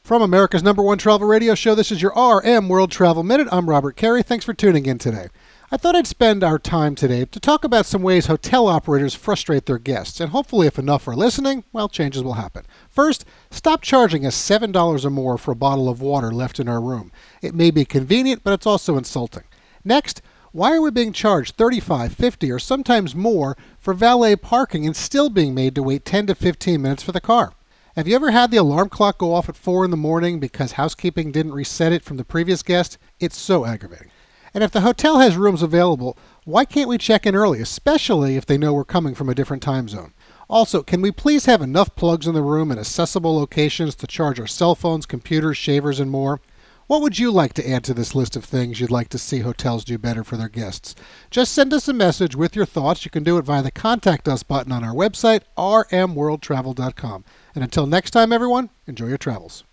From America's #1 travel radio show, this is your RM World Travel Minute. I'm Robert Carey. Thanks for tuning in today. I thought I'd spend our time today to talk about some ways hotel operators frustrate their guests, and hopefully if enough are listening, well, changes will happen. First, stop charging us $7 or more for a bottle of water left in our room. It may be convenient, but it's also insulting. Next, why are we being charged $35, $50, or sometimes more for valet parking and still being made to wait 10 to 15 minutes for the car? Have you ever had the alarm clock go off at 4 in the morning because housekeeping didn't reset it from the previous guest? It's so aggravating. And if the hotel has rooms available, why can't we check in early, especially if they know we're coming from a different time zone? Also, can we please have enough plugs in the room and accessible locations to charge our cell phones, computers, shavers, and more? What would you like to add to this list of things you'd like to see hotels do better for their guests? Just send us a message with your thoughts. You can do it via the Contact Us button on our website, rmworldtravel.com. And until next time, everyone, enjoy your travels.